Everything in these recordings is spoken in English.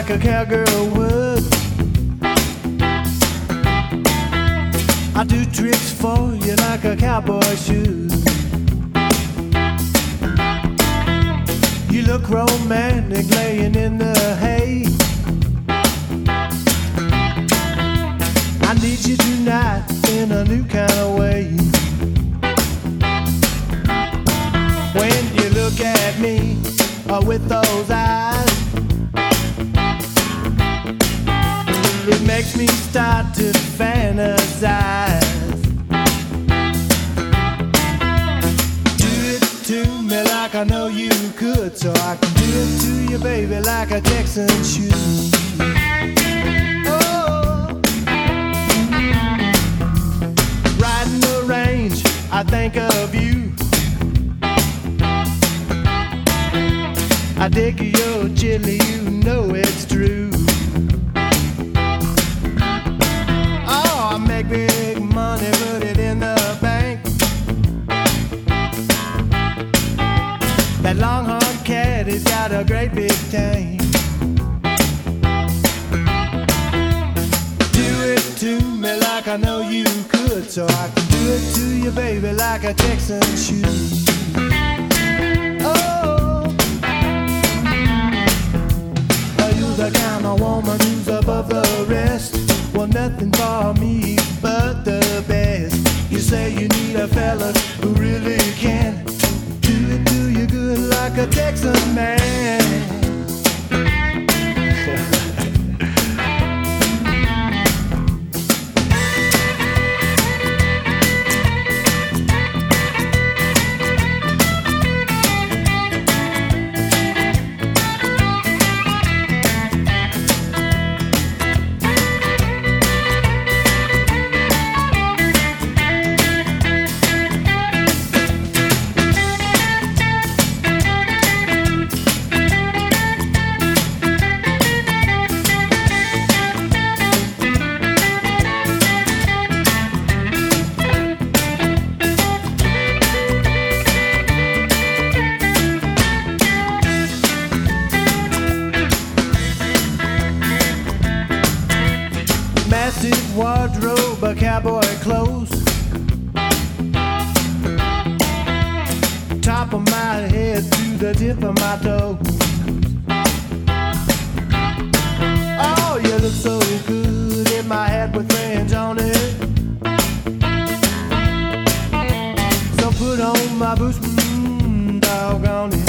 like a cowgirl would. I do tricks for you like a cowboy should. You look romantic laying in the hay. I need you tonight in a new kind of way. When you look at me with those eyes, it makes me start to fantasize. Do it to me like I know you could, so I can do it to you, baby, like a Texan should. Oh, riding the range, I think of you. I dig your chili, you know it's true. Oh, I make big money, put it in the bank. That longhorn cat has got a great big tank. Do it to me like I know you could, so I can do it to you, baby, like a Texan should. The kind of woman who's above the rest. Well, nothing for me but the best. You say you need a fella who really can do it to you good like a Texan man. Massive wardrobe of cowboy clothes, top of my head to the tip of my toes. Oh, you look so good in my hat with fringe on it. So put on my boots, doggone it.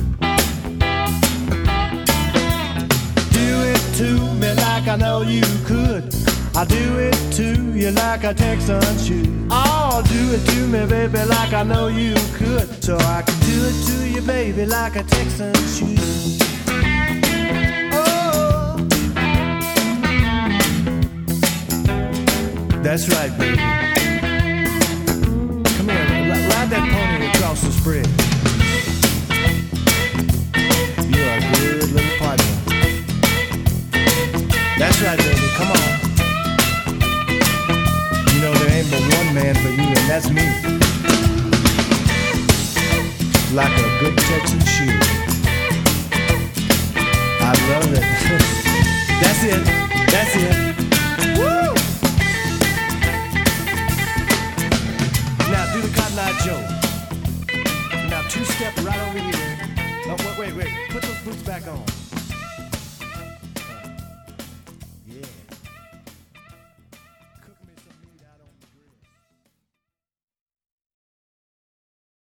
Do it to me like I know you could. I'll do it to you like a Texan should. Oh, do it to me, baby, like I know you could. So I can do it to you, baby, like a Texan should. Oh, that's right, baby. Come here, ride that pony across the spread. You're a good little partner. That's right, baby, come on. You know there ain't but one man for you, and that's me. Like a good Texan shoe. I love it. That's it. That's it. Woo! Now do the Cotton Eye Joe. Now two-step right over here. Oh, wait. Put those boots back on.